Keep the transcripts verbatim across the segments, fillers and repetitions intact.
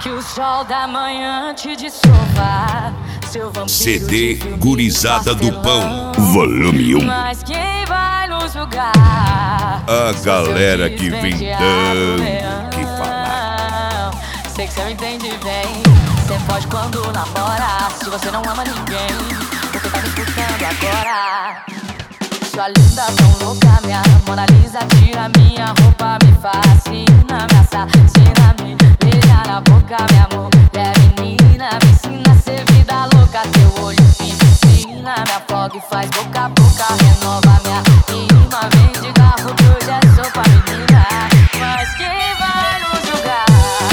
que o sol da manhã te dessovar. C D Gurizada do Pão, volume um. Mas quem vai nos julgar? A galera que vem tanto que falar. Sei que cê me entende bem. Cê pode quando namora, se você não ama ninguém, porque tá me escutando agora. Sua linda tão louca, minha Mona Lisa, tira minha roupa, me fascina, me assassina, me beija na boca, minha mulher menina, me ensina a ser vida louca, teu olho me ensina, me afoga e faz boca a boca, renova minha rima, vem de carro que hoje é sopa menina, mas quem vai nos julgar?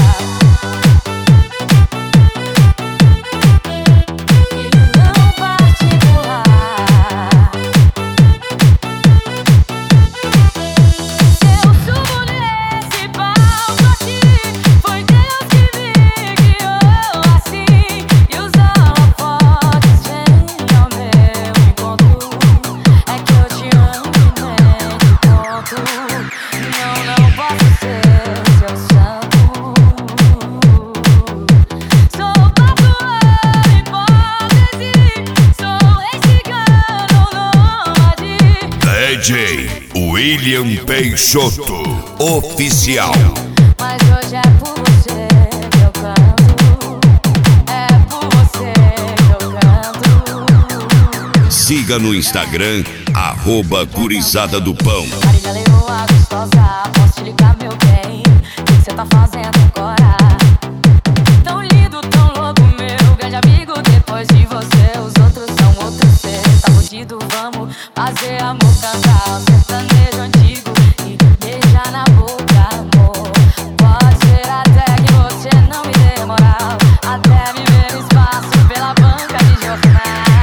D J William Peixoto Oficial. Mas hoje é por você que eu canto, é por você que eu canto. Siga no Instagram, arroba Gurizada do Pão. Marília Leoa gostosa, posso te ligar meu bem? O que cê tá fazendo agora? Tão lindo, tão louco, meu grande amigo. Depois de você, os outros são outros. Cê tá fudido, vamos fazer amor, cantar um sertanejo antigo e beijar na boca, amor. Pode ser até que você não me dê moral, até me ver no espaço pela banca de jornal.